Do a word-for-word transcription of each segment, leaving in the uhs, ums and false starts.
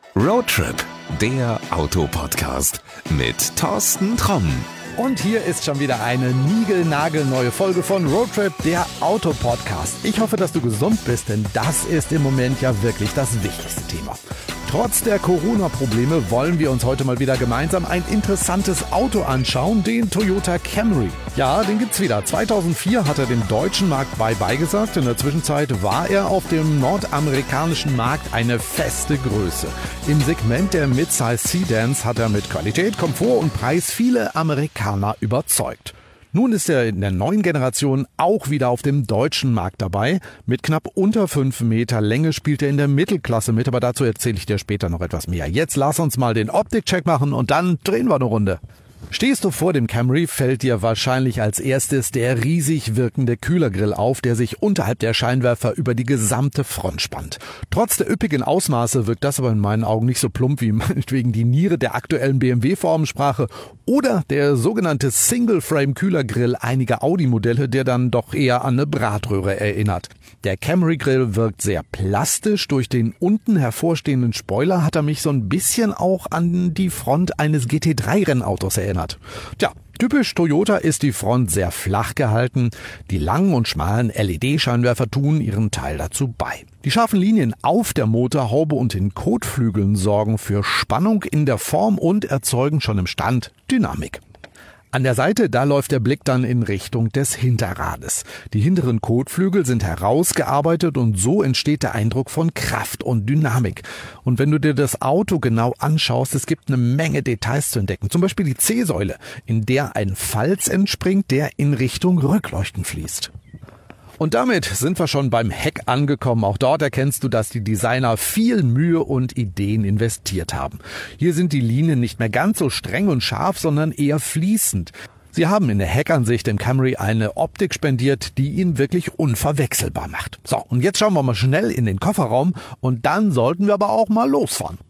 Roadtrip, der Autopodcast mit Thorsten Tromm. Und hier ist schon wieder eine niegelnagelneue Folge von Roadtrip, der Autopodcast. Ich hoffe, dass du gesund bist, denn das ist im Moment ja wirklich das wichtigste Thema. Trotz der Corona-Probleme wollen wir uns heute mal wieder gemeinsam ein interessantes Auto anschauen, den Toyota Camry. Ja, den gibt's wieder. zweitausendvier hat er dem deutschen Markt Bye-Bye gesagt. In der Zwischenzeit war er auf dem nordamerikanischen Markt eine feste Größe. Im Segment der Midsize Sedans hat er mit Qualität, Komfort und Preis viele Amerikaner überzeugt. Nun ist er in der neuen Generation auch wieder auf dem deutschen Markt dabei. Mit knapp unter fünf Meter Länge spielt er in der Mittelklasse mit, aber dazu erzähle ich dir später noch etwas mehr. Jetzt lass uns mal den Optikcheck machen und dann drehen wir eine Runde. Stehst du vor dem Camry, fällt dir wahrscheinlich als erstes der riesig wirkende Kühlergrill auf, der sich unterhalb der Scheinwerfer über die gesamte Front spannt. Trotz der üppigen Ausmaße wirkt das aber in meinen Augen nicht so plump wie meinetwegen die Niere der aktuellen B M W-Formensprache oder der sogenannte Single-Frame-Kühlergrill einiger Audi-Modelle, der dann doch eher an eine Bratröhre erinnert. Der Camry-Grill wirkt sehr plastisch. Durch den unten hervorstehenden Spoiler hat er mich so ein bisschen auch an die Front eines G T drei Rennautos erinnert. Tja, typisch Toyota ist die Front sehr flach gehalten. Die langen und schmalen L E D-Scheinwerfer tun ihren Teil dazu bei. Die scharfen Linien auf der Motorhaube und den Kotflügeln sorgen für Spannung in der Form und erzeugen schon im Stand Dynamik. An der Seite, da läuft der Blick dann in Richtung des Hinterrades. Die hinteren Kotflügel sind herausgearbeitet und so entsteht der Eindruck von Kraft und Dynamik. Und wenn du dir das Auto genau anschaust, es gibt eine Menge Details zu entdecken. Zum Beispiel die C-Säule, in der ein Falz entspringt, der in Richtung Rückleuchten fließt. Und damit sind wir schon beim Heck angekommen. Auch dort erkennst du, dass die Designer viel Mühe und Ideen investiert haben. Hier sind die Linien nicht mehr ganz so streng und scharf, sondern eher fließend. Sie haben in der Heckansicht dem Camry eine Optik spendiert, die ihn wirklich unverwechselbar macht. So, und jetzt schauen wir mal schnell in den Kofferraum und dann sollten wir aber auch mal losfahren.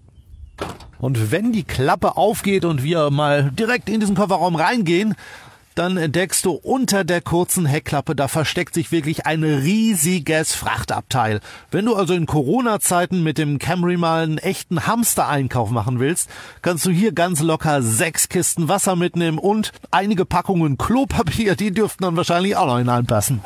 Und wenn die Klappe aufgeht und wir mal direkt in diesen Kofferraum reingehen, dann entdeckst du unter der kurzen Heckklappe, da versteckt sich wirklich ein riesiges Frachtabteil. Wenn du also in Corona-Zeiten mit dem Camry mal einen echten Hamster-Einkauf machen willst, kannst du hier ganz locker sechs Kisten Wasser mitnehmen und einige Packungen Klopapier, die dürften dann wahrscheinlich auch noch hineinpassen.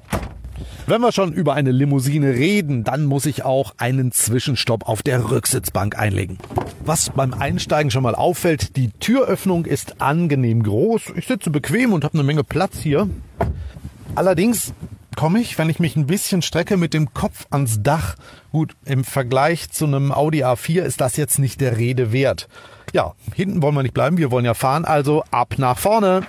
Wenn wir schon über eine Limousine reden, dann muss ich auch einen Zwischenstopp auf der Rücksitzbank einlegen. Was beim Einsteigen schon mal auffällt, die Türöffnung ist angenehm groß. Ich sitze bequem und habe eine Menge Platz hier. Allerdings komme ich, wenn ich mich ein bisschen strecke, mit dem Kopf ans Dach. Gut, im Vergleich zu einem Audi A vier ist das jetzt nicht der Rede wert. Ja, hinten wollen wir nicht bleiben, wir wollen ja fahren, also ab nach vorne.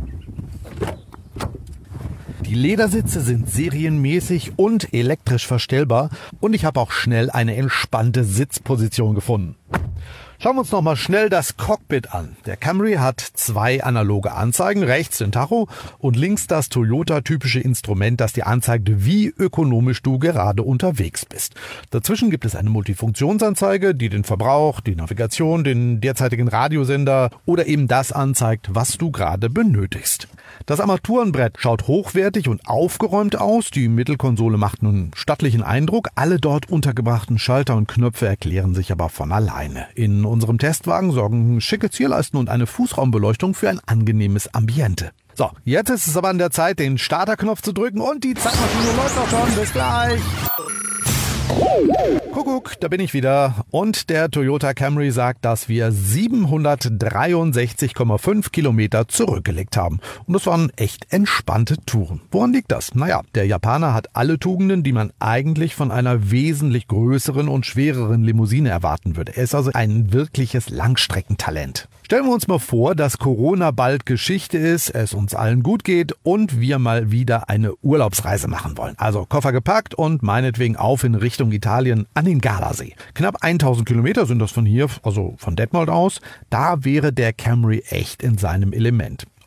Die Ledersitze sind serienmäßig und elektrisch verstellbar und ich habe auch schnell eine entspannte Sitzposition gefunden. Schauen wir uns noch mal schnell das Cockpit an. Der Camry hat zwei analoge Anzeigen, rechts den Tacho und links das Toyota-typische Instrument, das dir anzeigt, wie ökonomisch du gerade unterwegs bist. Dazwischen gibt es eine Multifunktionsanzeige, die den Verbrauch, die Navigation, den derzeitigen Radiosender oder eben das anzeigt, was du gerade benötigst. Das Armaturenbrett schaut hochwertig und aufgeräumt aus. Die Mittelkonsole macht einen stattlichen Eindruck. Alle dort untergebrachten Schalter und Knöpfe erklären sich aber von alleine. In unserem Testwagen sorgen schicke Zierleisten und eine Fußraumbeleuchtung für ein angenehmes Ambiente. So, jetzt ist es aber an der Zeit, den Starterknopf zu drücken und die Zeitmaschine läuft auch schon. Bis gleich! Kuckuck, da bin ich wieder und der Toyota Camry sagt, dass wir siebenhundertdreiundsechzig Komma fünf Kilometer zurückgelegt haben. Und das waren echt entspannte Touren. Woran liegt das? Naja, der Japaner hat alle Tugenden, die man eigentlich von einer wesentlich größeren und schwereren Limousine erwarten würde. Er ist also ein wirkliches Langstreckentalent. Stellen wir uns mal vor, dass Corona bald Geschichte ist, es uns allen gut geht und wir mal wieder eine Urlaubsreise machen wollen. Also Koffer gepackt und meinetwegen auf in Richtung Italien an den Gardasee. Knapp tausend Kilometer sind das von hier, also von Detmold aus. Da wäre der Camry echt in seinem Element.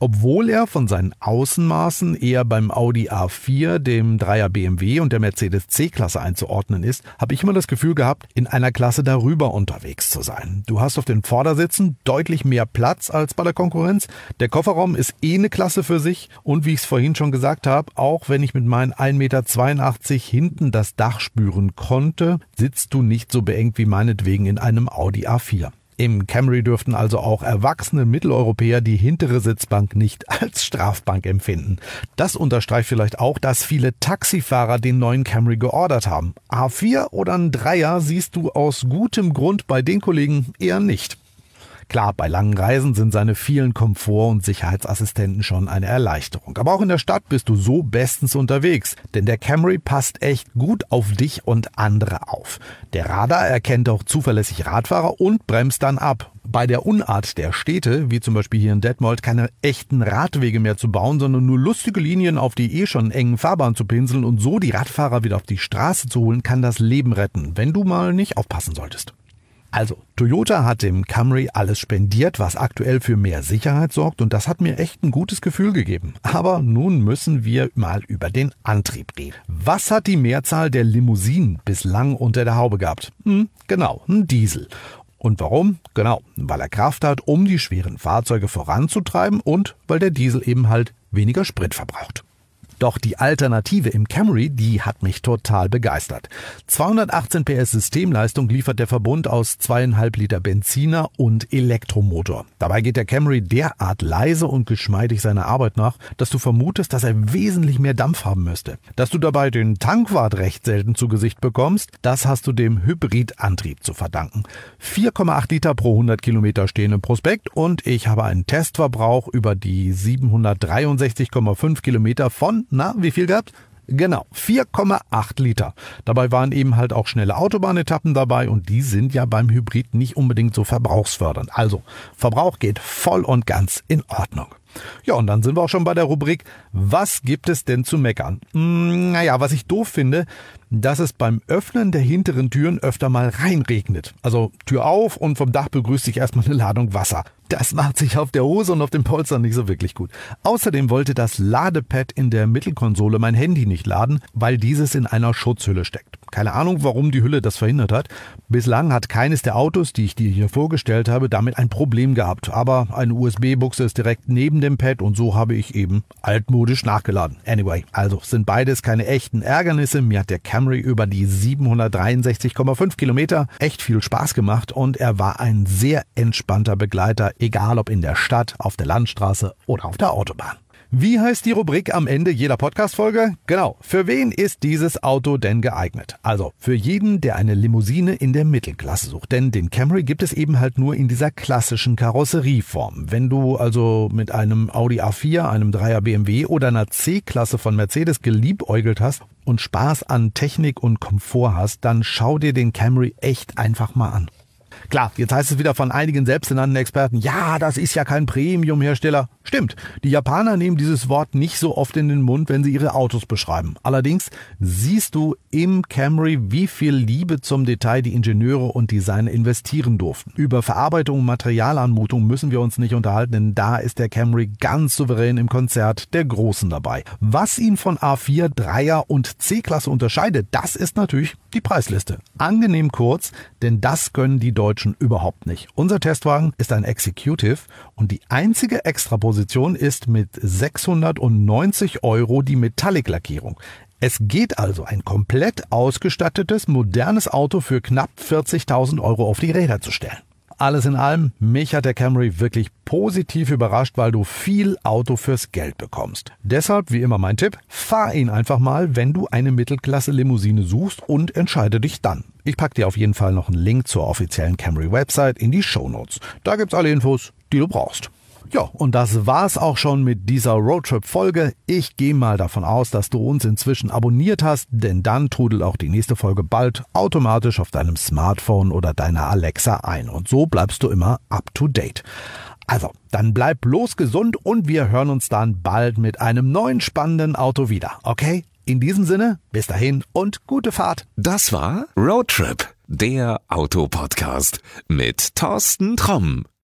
Obwohl er von seinen Außenmaßen eher beim Audi A vier, dem Dreier B M W und der Mercedes C-Klasse einzuordnen ist, habe ich immer das Gefühl gehabt, in einer Klasse darüber unterwegs zu sein. Du hast auf den Vordersitzen deutlich mehr Platz als bei der Konkurrenz. Der Kofferraum ist eh eine Klasse für sich und wie ich es vorhin schon gesagt habe, auch wenn ich mit meinen ein Meter zweiundachtzig hinten das Dach spüren konnte, sitzt du nicht so beengt wie meinetwegen in einem Audi A vier. Im Camry dürften also auch erwachsene Mitteleuropäer die hintere Sitzbank nicht als Strafbank empfinden. Das unterstreicht vielleicht auch, dass viele Taxifahrer den neuen Camry geordert haben. A vier oder ein Dreier siehst du aus gutem Grund bei den Kollegen eher nicht. Klar, bei langen Reisen sind seine vielen Komfort- und Sicherheitsassistenten schon eine Erleichterung. Aber auch in der Stadt bist du so bestens unterwegs, denn der Camry passt echt gut auf dich und andere auf. Der Radar erkennt auch zuverlässig Radfahrer und bremst dann ab. Bei der Unart der Städte, wie zum Beispiel hier in Detmold, keine echten Radwege mehr zu bauen, sondern nur lustige Linien auf die eh schon engen Fahrbahnen zu pinseln und so die Radfahrer wieder auf die Straße zu holen, kann das Leben retten, wenn du mal nicht aufpassen solltest. Also, Toyota hat dem Camry alles spendiert, was aktuell für mehr Sicherheit sorgt und das hat mir echt ein gutes Gefühl gegeben. Aber nun müssen wir mal über den Antrieb reden. Was hat die Mehrzahl der Limousinen bislang unter der Haube gehabt? Hm, genau, ein Diesel. Und warum? Genau, weil er Kraft hat, um die schweren Fahrzeuge voranzutreiben und weil der Diesel eben halt weniger Sprit verbraucht. Doch die Alternative im Camry, die hat mich total begeistert. zweihundertachtzehn P S Systemleistung liefert der Verbund aus zweieinhalb Liter Benziner und Elektromotor. Dabei geht der Camry derart leise und geschmeidig seiner Arbeit nach, dass du vermutest, dass er wesentlich mehr Dampf haben müsste. Dass du dabei den Tankwart recht selten zu Gesicht bekommst, das hast du dem Hybridantrieb zu verdanken. vier Komma acht Liter pro hundert Kilometer stehen im Prospekt und ich habe einen Testverbrauch über die siebenhundertdreiundsechzig Komma fünf Kilometer von Na, wie viel gehabt? Genau, vier Komma acht Liter. Dabei waren eben halt auch schnelle Autobahnetappen dabei und die sind ja beim Hybrid nicht unbedingt so verbrauchsfördernd. Also, Verbrauch geht voll und ganz in Ordnung. Ja, und dann sind wir auch schon bei der Rubrik, was gibt es denn zu meckern? Hm, naja, was ich doof finde, dass es beim Öffnen der hinteren Türen öfter mal reinregnet. Also Tür auf und vom Dach begrüßt sich erstmal eine Ladung Wasser. Das macht sich auf der Hose und auf den Polstern nicht so wirklich gut. Außerdem wollte das Ladepad in der Mittelkonsole mein Handy nicht laden, weil dieses in einer Schutzhülle steckt. Keine Ahnung, warum die Hülle das verhindert hat. Bislang hat keines der Autos, die ich dir hier vorgestellt habe, damit ein Problem gehabt. Aber eine U S B-Buchse ist direkt neben dem Pad und so habe ich eben altmodisch nachgeladen. Anyway, also sind beides keine echten Ärgernisse. Mir hat der Camry über die siebenhundertdreiundsechzig Komma fünf Kilometer echt viel Spaß gemacht und er war ein sehr entspannter Begleiter, egal ob in der Stadt, auf der Landstraße oder auf der Autobahn. Wie heißt die Rubrik am Ende jeder Podcast-Folge? Genau, für wen ist dieses Auto denn geeignet? Also für jeden, der eine Limousine in der Mittelklasse sucht. Denn den Camry gibt es eben halt nur in dieser klassischen Karosserieform. Wenn du also mit einem Audi A vier, einem Dreier B M W oder einer C-Klasse von Mercedes geliebäugelt hast und Spaß an Technik und Komfort hast, dann schau dir den Camry echt einfach mal an. Klar, jetzt heißt es wieder von einigen selbsternannten Experten, ja, das ist ja kein Premium-Hersteller. Stimmt, die Japaner nehmen dieses Wort nicht so oft in den Mund, wenn sie ihre Autos beschreiben. Allerdings siehst du im Camry, wie viel Liebe zum Detail die Ingenieure und Designer investieren durften. Über Verarbeitung und Materialanmutung müssen wir uns nicht unterhalten, denn da ist der Camry ganz souverän im Konzert der Großen dabei. Was ihn von A vier, Dreier und C-Klasse unterscheidet, das ist natürlich die Preisliste. Angenehm kurz, denn das können die Deutschen überhaupt nicht. Unser Testwagen ist ein Executive und die einzige Extraposition ist mit sechshundertneunzig Euro die Metallic-Lackierung. Es geht also ein komplett ausgestattetes, modernes Auto für knapp vierzigtausend Euro auf die Räder zu stellen. Alles in allem, mich hat der Camry wirklich positiv überrascht, weil du viel Auto fürs Geld bekommst. Deshalb, wie immer mein Tipp, fahr ihn einfach mal, wenn du eine Mittelklasse-Limousine suchst und entscheide dich dann. Ich packe dir auf jeden Fall noch einen Link zur offiziellen Camry-Website in die Shownotes. Da gibt's alle Infos, die du brauchst. Ja, und das war's auch schon mit dieser Roadtrip-Folge. Ich gehe mal davon aus, dass du uns inzwischen abonniert hast, denn dann trudelt auch die nächste Folge bald automatisch auf deinem Smartphone oder deiner Alexa ein. Und so bleibst du immer up to date. Also, dann bleib bloß gesund und wir hören uns dann bald mit einem neuen spannenden Auto wieder, okay? In diesem Sinne, bis dahin und gute Fahrt. Das war Roadtrip, der Autopodcast mit Thorsten Tromm.